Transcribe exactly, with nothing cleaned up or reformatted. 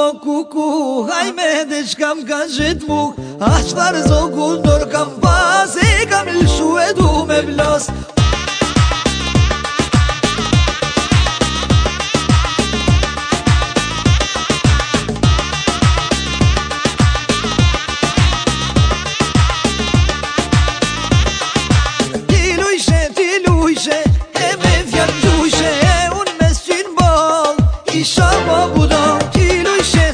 kuku, hajme dhe shkam ka gjithë muk. A qfar zogun dor kam pas, e kam lëshu e du me vlas. E me fjallë gjushe, unë me s'qin bal, isha pa budan, ti lujshe.